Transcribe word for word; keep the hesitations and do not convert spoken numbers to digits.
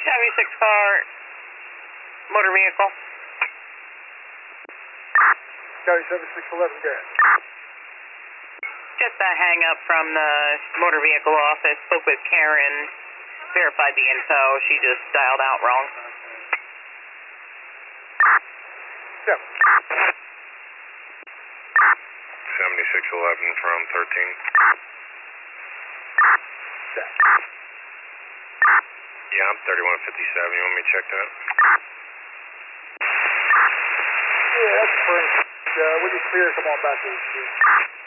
seventy-six car, motor vehicle. County seventy-six eleven, go ahead. Just a hang up from the motor vehicle office. Spoke with Karen, verified the info. She just dialed out wrong. Yep. seventy-six eleven from thirteen. Check. Yeah, I'm thirty-one fifty-seven. You want me to check that? Yeah, that's great. Uh, when you clear, come on back to the street.